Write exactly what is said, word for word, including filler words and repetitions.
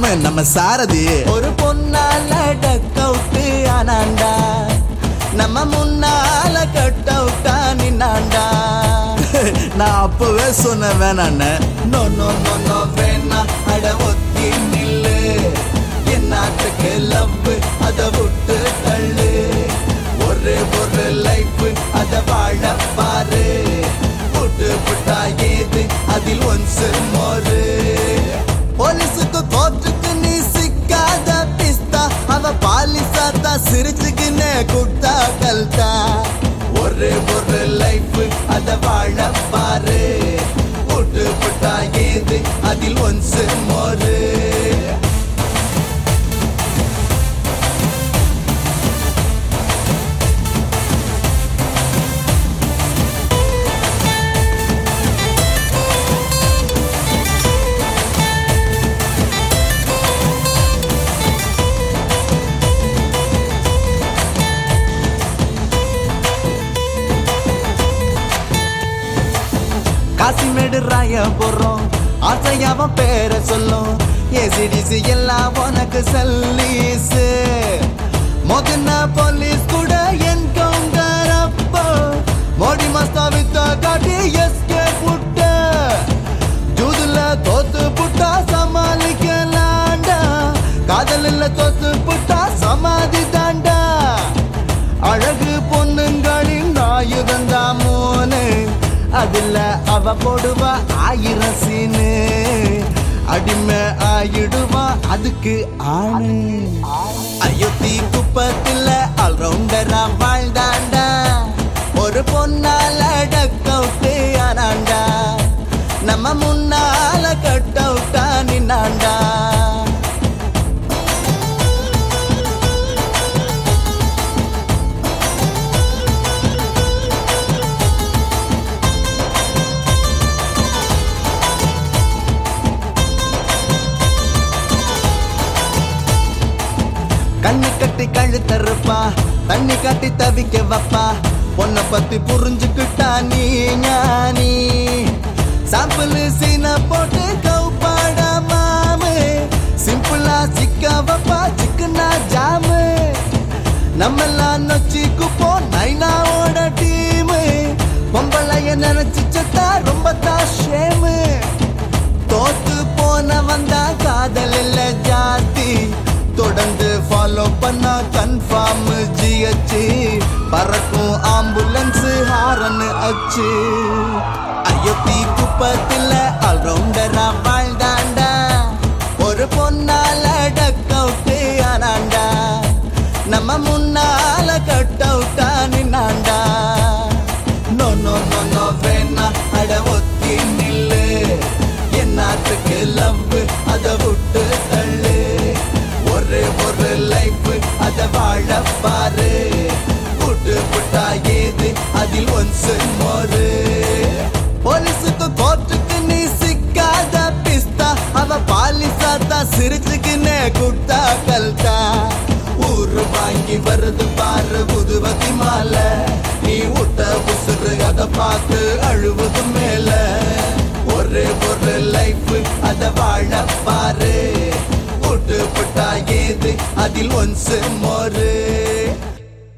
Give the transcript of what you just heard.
ராமு நம்ம சாரதி ஒரு பொன்னால டக் அவுட்டு ஆனாண்டா நம்ம முன்னால கட் அவுட்டா நின்னாண்டா. நான் அப்பவே சொன்ன வேணான்னு நோ நோ நோ நோ வேணா அட ஒத்தி நில்லு என்னாத்துக்கு லவ் அத விட்டு தள்ளு ஒரு ஒரு லைஃப் அத வாழ பாரு விட்டு விட்டா ஏது அதில் ஒன்சு மோரு. போலீஸுக்கு கோர்ட்டுக்கு நீ சிக்காத பிஸ்தா அவ பாலிசாத்தா சிரிச்சுக்குன்னு குட்டா கல்தா ஒரு ஒரு லைஃப் அத வாழ பாரு விட்டு விட்டா ஏது அதில் ஒன்சு மோரு. காசிமேடு ராயபுரம் ஆசையாவன் பேரை சொல்லும் ஏசிடிசி எல்லாம் உனக்கு சல்லீஸு மொதன போலீஸ் கூட என்கவுண்டர் அப்போ மோடி மஸ்தா வித்த காட்டி எஸ்கே புட்ட ஜூதுல தோத்து புட்டா சமாளிக்கலாண்டா காதலில் தோத்து புட்டா சமாதி தாண்டா. அழகு பொண்ணுங்களின் ஆயுதந்தா மோனு அதுல அவ போடுவா ஆயிரம் சீனு அடிமை ஆயிடுவா அதுக்கு ஆணு. அயோத்தி குப்பத்துல ஆல்ரவுண்டரா வாழ்ந்தாண்டா ஒரு பொன்னால டக் அவுட்டு ஆனாண்டா நம்ம முன்னால கட் அவுட்டா நின்னாண்டா. கண்ணு கட்டி கழுத்தருப்பா தண்ணி காட்டி தவிக்க வப்பா பொண்ணை பத்தி புரிஞ்சுக்கிட்டா நீ ஞானி சாம்பிள் சீன போட்டு கவுப்பாடா மாமு சிம்பிளா சிக்க வப்பா சிக்கனா ஜாமு நம்மெல்லாம் நொச்சிக்கு போ நைனாவோட டீமு பொம்பளைய நினைச்சு செத்தா ரொம்ப தான் ஷேமு தோத்து போன வந்தா காதல் இல்ல ஜாதி தொடர்ந்து ஃபாலோ பண்ணா கன்ஃபார்ம் ஜிஹெச் பறக்கும் ஆம்புலன்ஸ் ஹாரன் அச்சு. அயோத்தி குப்பத்துல ஆல்ரவுண்டரா வாழ்ந்தாண்டா ஒரு பொன்னால டக் அவுட்டு ஆனாண்டா நம்ம முன்னால கட் அவுட்டா நின்னாண்டா. நோ நோ நோ நோ வேணா அட ஒத்தி நில்லு என்னாத்துக்கு லவ் அத விட்டு தள்ளு ஒரு ஒரு லைஃப் அத வாழ பாரு விட்டு விட்டா ஏது அதில் ஒன்சு மோரு. போலீஸுக்கு கோர்ட்டுக்கு நீ சிக்காத பிஸ்தா அவ பாலிசாத்தா சிரிச்சுக்குன்னு குட்டா கல்தா ஊரு வாங்கி வருது பாரு புதுவதி மாலை நீ விட்ட உசுறு அத பார்த்து அழுவது மேல ஒரு ஒரு லைஃப் அத வாழ பாரு விட்டு விட்டா ஏது அதில் ஒன்சு மோரு.